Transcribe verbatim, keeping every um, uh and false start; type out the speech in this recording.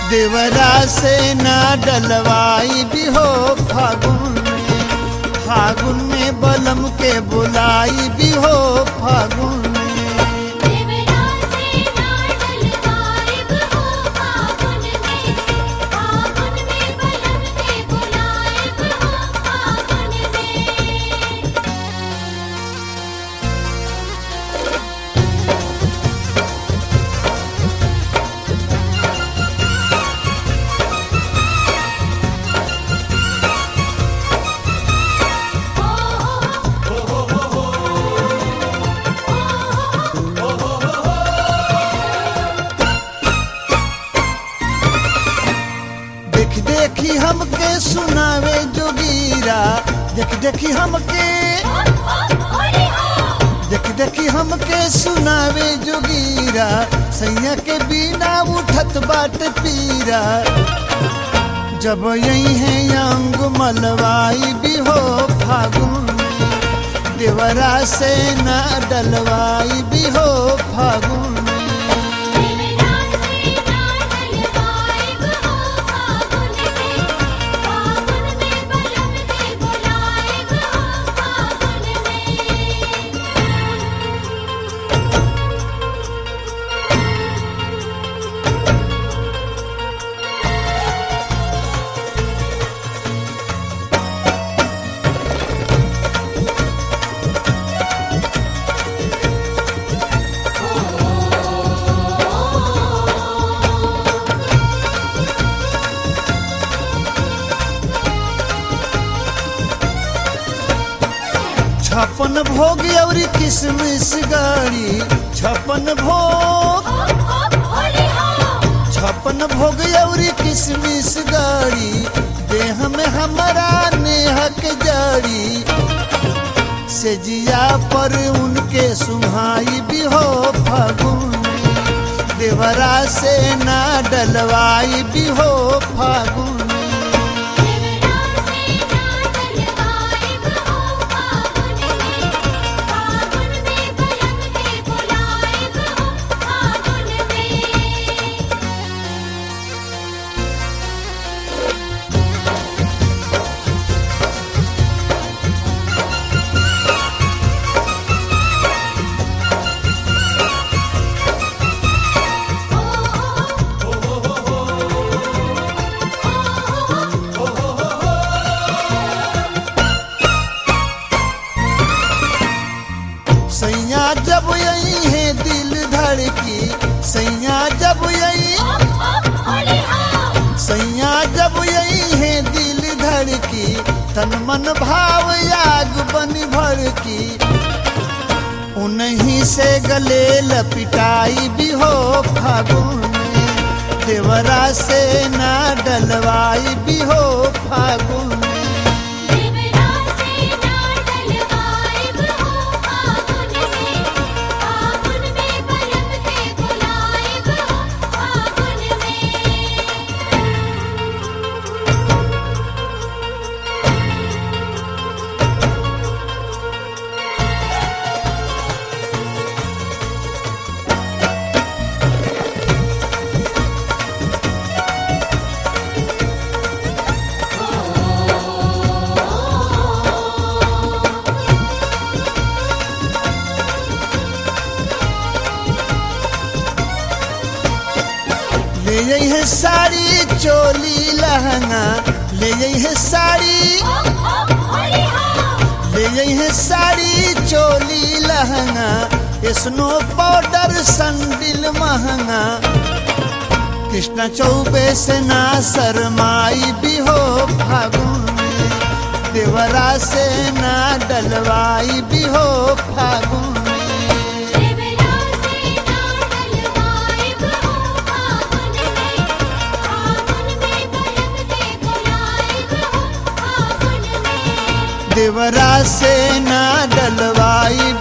देवरा से ना डलवाई भी हो फागुन में, फागुन में बलम के बुलाई भी हो फागुन में। देवरा से ना डलवाई भी हो फागुन में, फागुन में बलम के बुलाई भी हो फागुन में। देख देखी हमके सुनावे जोगीरा, देख देखी हमके देख देखी हमके सुनावे जोगीरा, सैया के बिना उठत बाट पीरा। जब यही है अंग मलवाई भी हो फागुन में, देवरा से ना डलवाई भी हो फागुन में। देवरा से ना डलवाई भी हो फागुन में, फागुन में बलम के बुलाई भी हो फागुन में। छप्पन भोग और किसमिस गाड़ी, छप्पन भोग छप्पन भोग और किसमिस गाड़ी, देह में हमारा नेहक जाड़ी। से जिया पर उनके सुहाई भी हो फागुन में, देवरा से ना डलवाई भी हो फागुन में। देवरा से ना डलवाई भी हो फागुन में, फागुन में बलम के बुलाई भी हो फागुन में। सैया जब यही है दिल धड़की, सैया जब यही सैया जब यही है दिल धड़की, तन मन भाव आग बन भड़की। उन्हीं से गले लपिटाई भी हो फागुन में, देवरा से ना डलवाई भी हो फागुन में। देवरा से ना डलवाई भी हो फागुन में, फागुन में बलम के बुलाई भी हो फागुन में। ले यही है साड़ी चोली लहंगा, ले यही है साड़ी ले यही है साड़ी चोली लहंगा, स्नो पाउडर संडिल महंगा। कृष्णा चौबे से ना शरमाई भी हो फागुन में, देवरा से ना डलवाई भी हो फागुन में। देवरा से ना डलवाई भी हो फागुन में, फागुन में बलम के बुलाई भी हो फागुन में। देवरा से ना डलवाई